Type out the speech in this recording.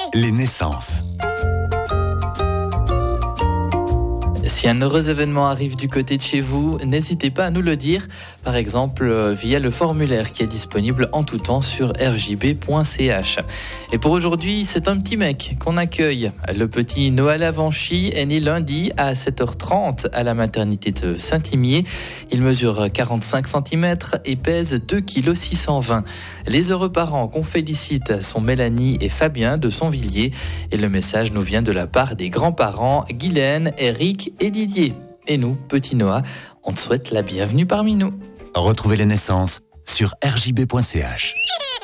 Les naissances. Si un heureux événement arrive du côté de chez vous, n'hésitez pas à nous le dire, par exemple via le formulaire qui est disponible en tout temps sur rjb.ch. Et pour aujourd'hui, c'est un petit mec qu'on accueille. Le petit Noah Lavanchi est né lundi à 7h30 à la maternité de Saint-Imier. Il mesure 45 cm et pèse 2,620 kg. Les heureux parents qu'on félicite sont Mélanie et Fabien de Sonvilliers. Et le message nous vient de la part des grands-parents Guylaine, Eric et Didier. Et nous, petit Noah, on te souhaite la bienvenue parmi nous. Retrouvez les naissances sur rjb.ch.